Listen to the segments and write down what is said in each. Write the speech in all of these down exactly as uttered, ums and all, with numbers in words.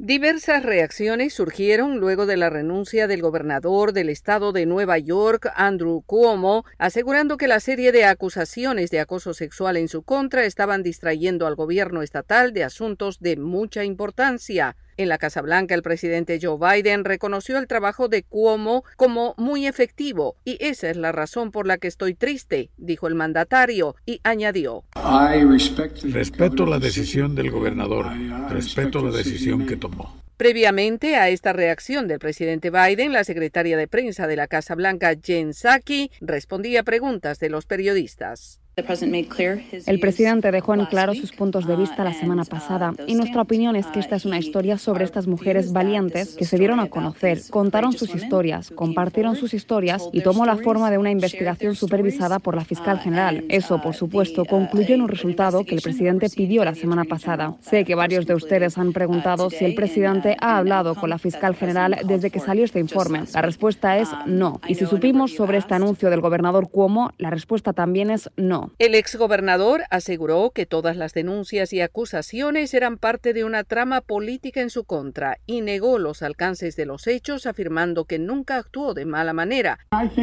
Diversas reacciones surgieron luego de la renuncia del gobernador del estado de Nueva York, Andrew Cuomo, asegurando que la serie de acusaciones de acoso sexual en su contra estaban distrayendo al gobierno estatal de asuntos de mucha importancia. En la Casa Blanca, el presidente Joe Biden reconoció el trabajo de Cuomo como muy efectivo, y esa es la razón por la que estoy triste, dijo el mandatario, y añadió: Respeto la decisión del gobernador, respeto la decisión que tomó. Previamente a esta reacción del presidente Biden, la secretaria de prensa de la Casa Blanca, Jen Psaki, respondía a preguntas de los periodistas. El presidente dejó en claro sus puntos de vista la semana pasada y nuestra opinión es que esta es una historia sobre estas mujeres valientes que se dieron a conocer, contaron sus historias, compartieron sus historias y tomó la forma de una investigación supervisada por la fiscal general. Eso, por supuesto, concluyó en un resultado que el presidente pidió la semana pasada. Sé que varios de ustedes han preguntado si el presidente ha hablado con la fiscal general desde que salió este informe. La respuesta es no. Y si supimos sobre este anuncio del gobernador Cuomo, la respuesta también es no. El exgobernador aseguró que todas las denuncias y acusaciones eran parte de una trama política en su contra y negó los alcances de los hechos, afirmando que nunca actuó de mala manera.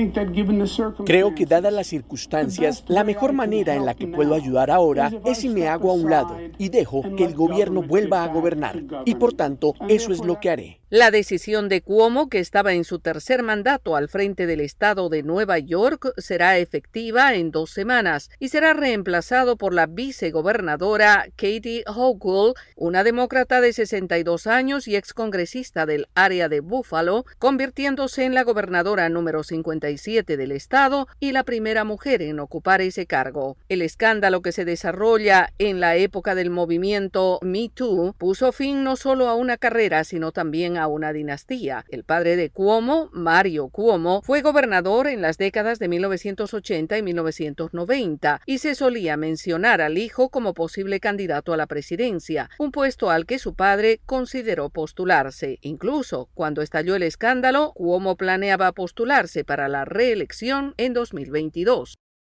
Creo que dadas las circunstancias, la mejor manera en la que puedo ayudar ahora es si me hago a un lado y dejo que el gobierno vuelva a gobernar. Y por tanto, eso es lo que haré. La decisión de Cuomo, que estaba en su tercer mandato al frente del estado de Nueva York, será efectiva en dos semanas y será reemplazado por la vicegobernadora Kathy Hochul, una demócrata de sesenta y dos años y excongresista del área de Buffalo, convirtiéndose en la gobernadora número cincuenta y siete del estado y la primera mujer en ocupar ese cargo. El escándalo que se desarrolla en la época del movimiento Me Too puso fin no solo a una carrera, sino también a una dinastía. El padre de Cuomo, Mario Cuomo, fue gobernador en las décadas de mil novecientos ochenta y mil novecientos noventa y se solía mencionar al hijo como posible candidato a la presidencia, un puesto al que su padre consideró postularse. Incluso cuando estalló el escándalo, Cuomo planeaba postularse para la reelección en dos mil veintidós.